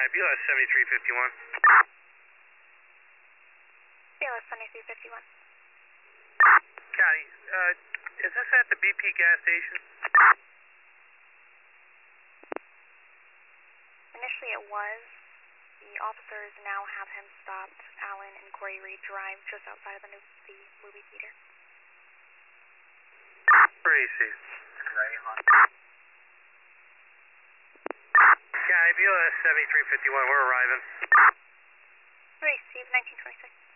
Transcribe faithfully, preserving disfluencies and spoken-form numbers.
B L S seventy-three fifty-one. B L S seventy-three fifty-one. County, uh, is this at the B P gas station? Initially it was. The officers now have him stopped. Alan and Corey Reed Drive just outside of the, new, the movie theater. Tracy. County, B L S seventy-three fifty-one, we're arriving. Receive nineteen twenty-six.